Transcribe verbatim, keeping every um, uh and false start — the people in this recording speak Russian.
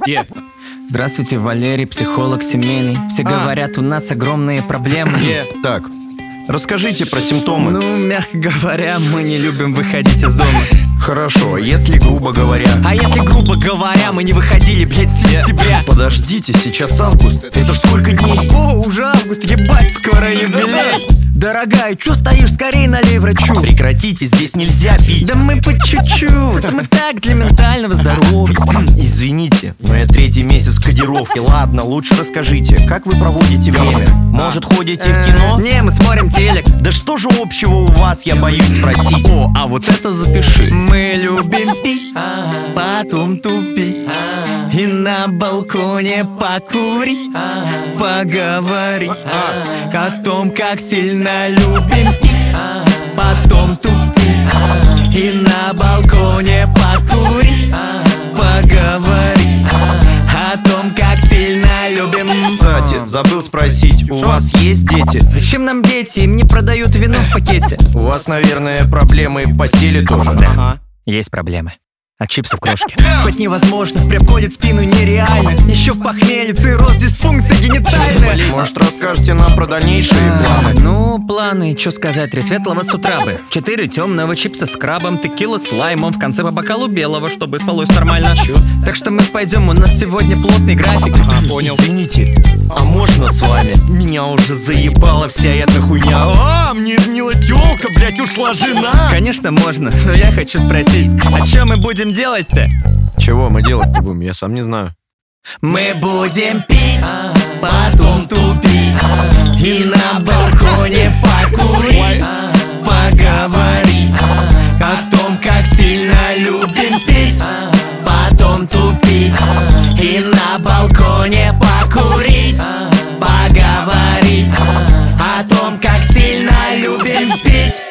Yeah. Здравствуйте, Валерий, психолог семейный. Все А. говорят, у нас огромные проблемы. Yeah. Так, расскажите про симптомы. Ну, мягко говоря, мы не любим выходить из дома. Хорошо, если грубо говоря. А если, грубо говоря, мы не выходили, блять, с сентября. Подождите, сейчас август. Это ж сколько дней? О, уже август, ебать, скоро юбилей. Дорогая, чё стоишь, скорей налей врачу. Прекратите, здесь нельзя пить. Да мы по чуть-чуть, мы так для ментального здоровья. Извините, но я третий месяц кодировки. Ладно, лучше расскажите, как вы проводите время? Может, ходите в кино? Не, мы смотрим телек. Да что же общего у вас, я боюсь спросить. О, а вот это запиши. Мы любим пить, потом тупить, и на балконе покурить, поговорить о том, как сильно любим пить, потом тупить, и на балконе покурить, поговорить о том, как сильно любим. Кстати, забыл спросить, у Шо? вас есть дети? Зачем нам дети? Им не продают вино в пакете. У вас, наверное, проблемы и в постели тоже. Да, есть проблемы. От чипсов крошки. Спать невозможно, прям колет спину нереально. Еще похмелье, цирроз, дисфункция генитальная. Может, расскажете нам про дальнейшие планы? Ну, планы, что сказать, три светлого с утра бы. Четыре темного, чипса с крабом, текила с лаймом, в конце по бокалу белого, чтобы спалось нормально. Чё? Так что мы пойдем, у нас сегодня плотный график. А, понял. Извините, а можно с вами? Меня уже заебала вся эта хуйня. А, мне изменила тёлка, блять, ушла жена. Конечно, можно, но я хочу спросить, а что мы будем делать-то? Чего мы делать-то будем? Я сам не знаю. Мы будем пить, потом тупить, и на балконе покурить, поговорить о том, как сильно любим пить, потом тупить, и на балконе покурить, поговорить о том, как сильно любим пить.